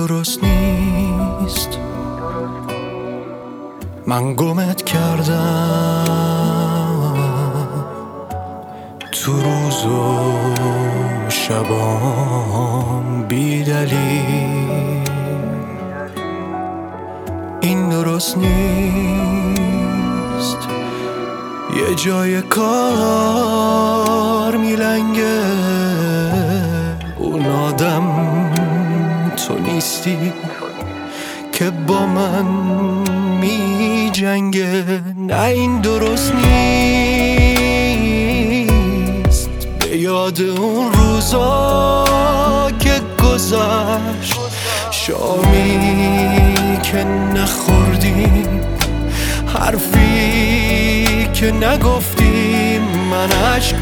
درست نیست، من گمت کردم تو روز و شبام بی دلیل. این درست نیست، یه جای کار میلنگه، اون آدم تو نیستی که با من می جنگه. نه این درست نیست، به یاد اون روزا که گذشت، شامی که نخوردیم، حرفی که نگفتیم، من عشق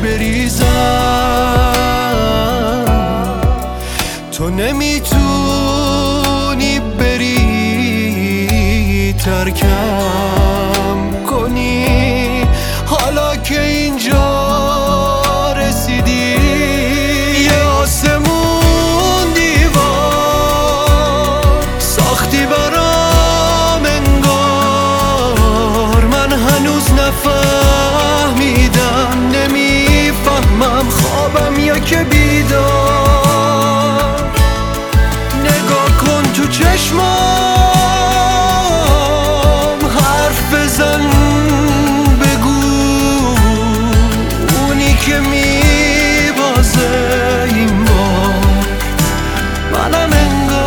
بریزم تو نمیتونی بری ترکم کنی. حالا که اینجا رسیدی، یه آسمون دیوار ساختی برام انگار، من هنوز نفهمیدم، نمیفهمم خوابم یا که بیدار. نگاه کن تو چشمام، حرف بزن، بگو اونی که میبازه این بار منم انگار.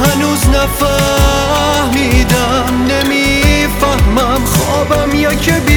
نفهمیدم، نمیفهمم خوابم یا که